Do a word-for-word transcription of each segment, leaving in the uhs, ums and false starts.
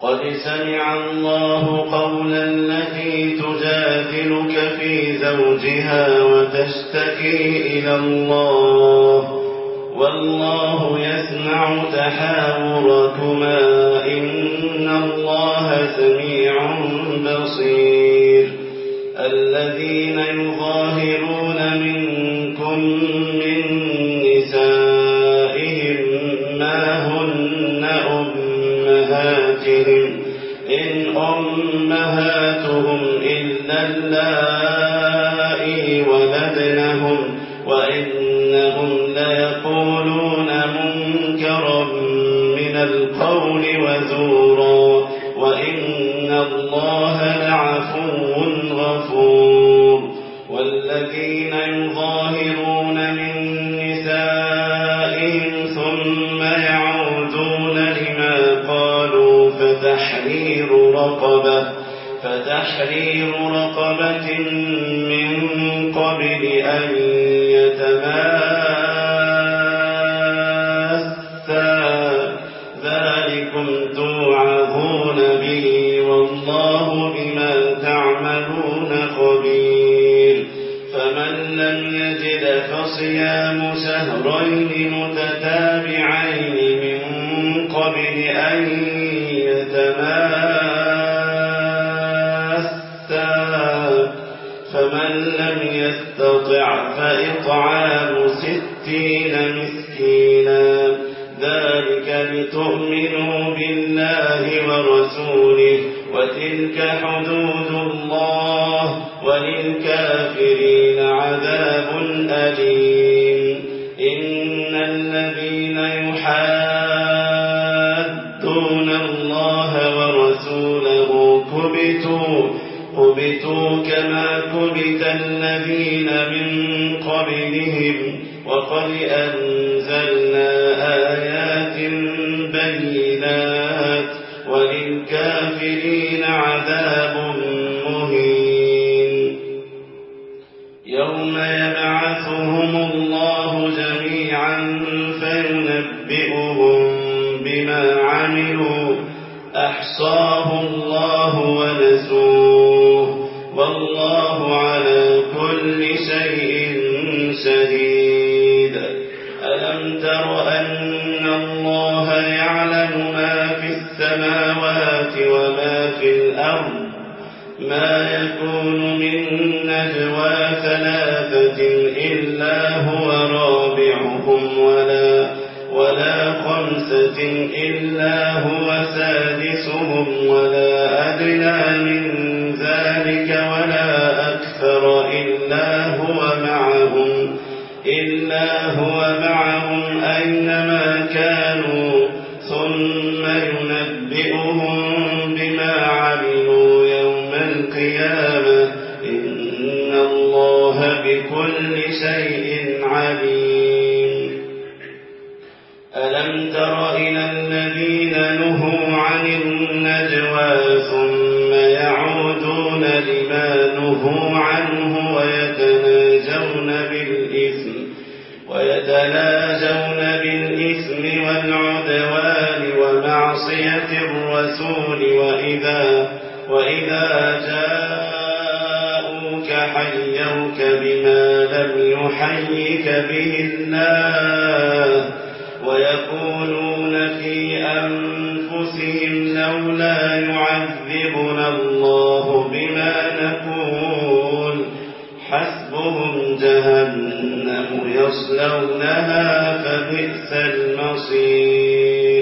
قد سمع الله قول التي تجادلك في زوجها وتشتكي إلى الله والله يسمع تحاوركما إن الله سميع بصير. الذين يظاهرون منكم من نسائهم ما هن أمهاتهم إن أمهاتهم إلا اللائي ولدنهم وإنهم ليقولون منكرا من القول وزورا وإن الله لعفو غفور. والذين يظاهرون من نسائهم ثم يعودون لما قالوا فتحرير رقبة فتحرير رقبة من قبل أن يتماسا ذلكم توعظون به والله بما تعملون خبير. فمن لم يجد فصيام شهرين متتابعين من قبل أن يتماسا فمن لم يستطع فإطعام ستين مسكينا ذلك لتؤمنوا بالله ورسوله وتلك حدود الله وللكافرين عذاب أليم. إن الذين يحادون الله ورسوله كبتوا كبتوا كما كبت الذين من قبلهم وقد أنزلنا آيات بينات وللكافرين عذاب مهين. يوم يبعثهم الله جميعا فينبئهم بما عملوا أحصاه الله ونسوه والله على كل شيء شهيد. ألم تر أن الله يعلم ما في السماوات وما في الأرض ما يكون من نجوى ثلاثة إلا هو رابعهم ولا ولا خمسة إلا هو سادسهم ولا أدنى من ذلك ولا أكثر إلا هو معهم إلا هو معهم أينما كانوا ثم ينبئهم بما عملوا يوم القيامة إن الله بكل شيء عليم. ألم تر إلى الذين نهوا عن النجوى ثم يعودون لما نهوا عنه ويتناجون بالإثم ويتناجون بالإثم والعدوان ومعصية الرسول وإذا وإذا جاءوك حيوك بما لم يحيك به الله ويقولون في أنفسهم لولا يعذبنا الله بما نقول حسبهم جهنم يصلونها فبئس المصير.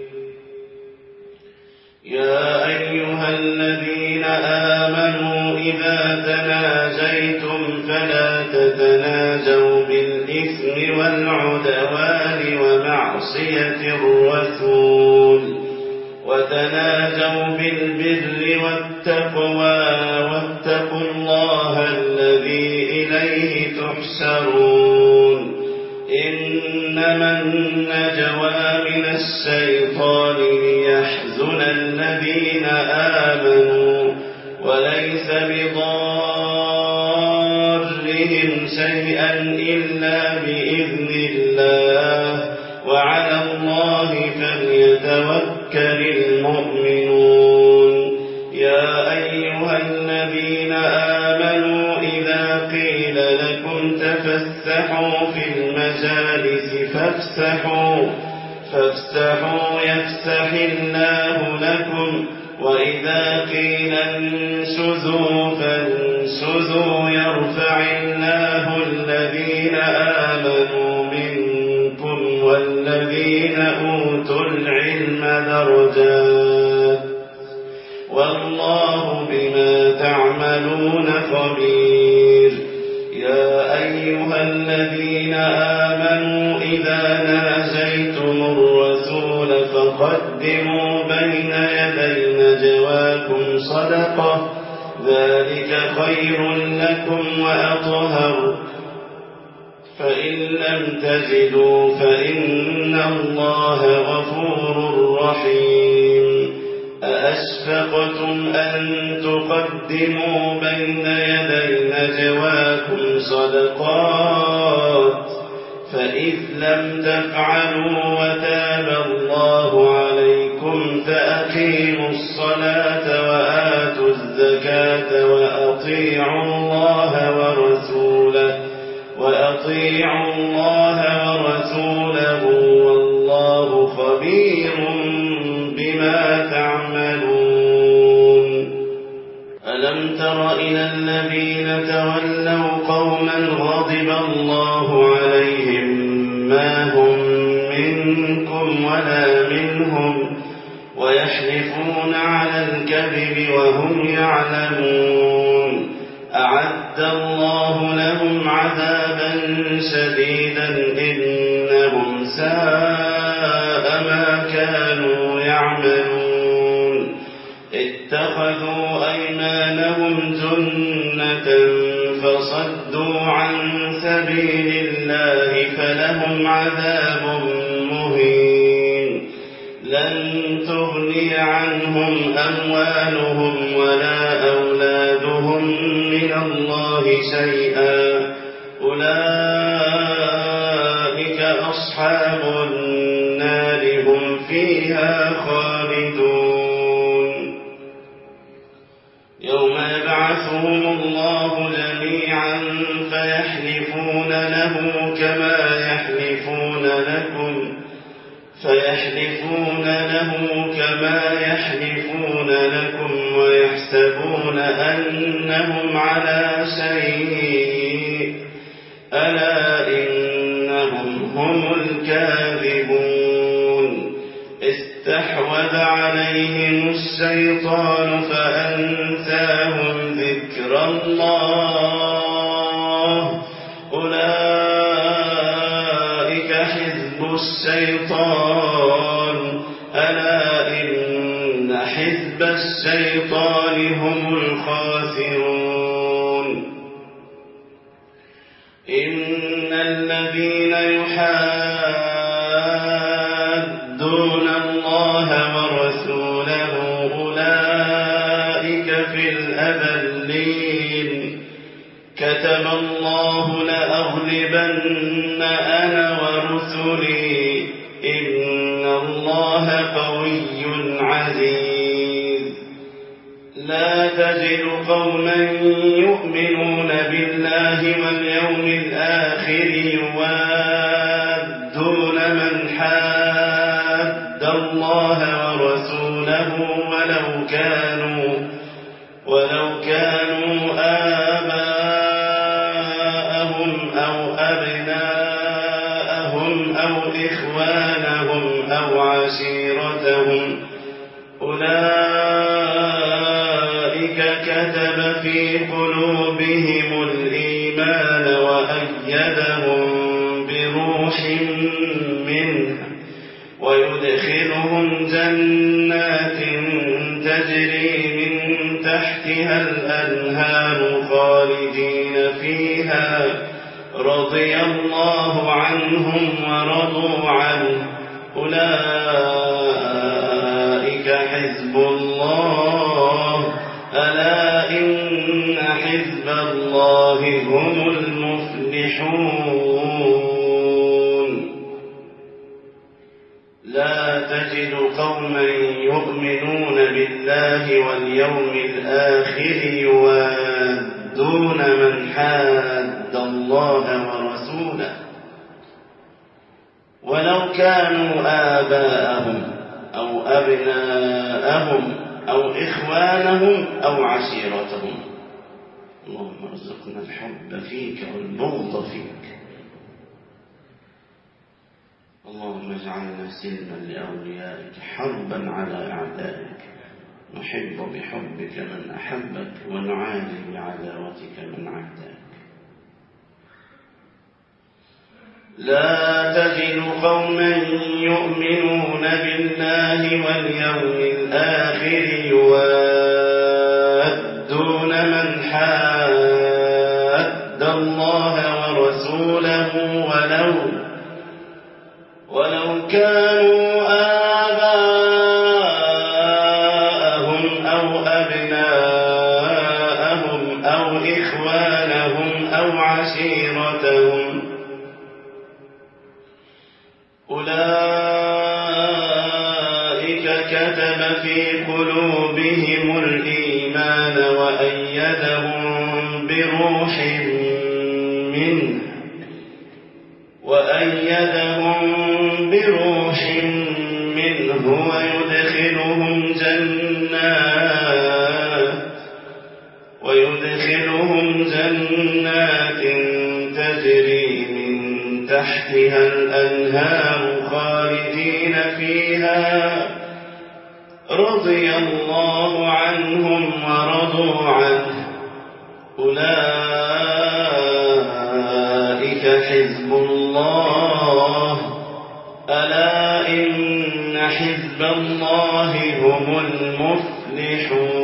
يا أيها الذين آمنوا إذا تناجيتم فلا تتناجوا بالإثم والعدوان ومعصية الرسول وتناجوا بالبر والتقوى واتقوا الله الذي إليه تحشرون. إنما النجوى من الشيطان ليحزن الذين آمنوا وليس بضارهم شيئا إلا بإذن الله وعلى الله فليتوكل المؤمنون. تفسحوا في المجالس فافسحوا فافسحوا يفسح الله لكم وإذا قيل انشزوا فانشزوا يرفع الله الذين آمنوا منكم والذين أوتوا العلم درجات والله بما تعملون خبير. يا أيها الذين آمنوا إذا ناجيتم الرسول فقدموا بين يدي نجواكم صدقة ذلك خير لكم وأطهر فإن لم تجدوا فإن الله غفور رحيم. أأشفقتم أن تقدموا بين يدي نجواكم صدقات فإذ لم تفعلوا وتاب الله عليكم فأقيموا الصلاة وآتوا الزكاة وأطيعوا الله ورسوله وأطيعوا الله ورسوله والله خبير بما تعملون. ألم تر إلى الذين تولوا قوما غضب الله عليهم ما هم منكم ولا منهم ويحلفون على الكذب وهم يعلمون أعد الله لهم عذابا شديدا إنهم ساء ما كانوا يعملون. اتخذوا أيمانهم جنة فصدوا عن سبيل الله فلهم عذاب مهين. لن تغني عنهم أموالهم ولا أولادهم من الله شيئا أولئك أصحاب النار هم فيها خالدون. يوم يبعثهم الله جميعا فيحلفون له كما يحلفون لكم فيحلفون له كما يحلفون لكم ويحسبون أنهم على شيء ألا إنهم هم الكاذبون. استحوذ عليهم الشيطان فأنساهم ذكر الله أولئك حزب الشيطان ألا إن حزب الشيطان هم الخاسرون. إن الذين يحادون الله ورسوله أولئك في الأذلين. كتب الله لأغلبن أنا ورسلي إن الله قوي عزيز. لا تجد قوما يؤمنون بالله واليوم الآخر يوادون من حاد الله ورسوله ولو كانوا ولو كانوا آباءهم أو أبناءهم أو إخوانهم أو عشيرتهم أولئك كتب في قلوبهم الإيمان وأيدهم بروح منه ويدخلهم جنات تجري من تحتها الأنهار خالدين فيها رضي الله عنهم ورضوا عنه أولئك حزب الله ألا إن حزب الله هم المفلحون. لا تجد قوما يؤمنون بالله واليوم الآخر يوادون من حاد الله ورسوله ولو كانوا آباءهم أو أبناءهم أو إخوانهم أو عشيرتهم. اللهم ارزقنا الحب فيك والبغض فيك. اللهم اجعلنا سلما لأوليائك حربا على أعدائك، نحب بحبك من أحبك ونعادي بعداوتك من عاداك. لا تجد قوما يؤمنون بالله واليوم الآخر يوادون من حاد الله ورسوله ولو ولو كانوا آباءهم أو أبناءهم أو إخوانهم أو عشيرتهم أولئك كتب في قلوبهم الإيمان وأيدهم بروح منه وأيدهم بروح منه ويدخلهم جنات ويدخلهم جنات تجري من تحتها الأنهار خالدين فيها رضي الله عنهم ورضوا عنه أولئك حزب الله ألا إن حزب الله هم المفلحون.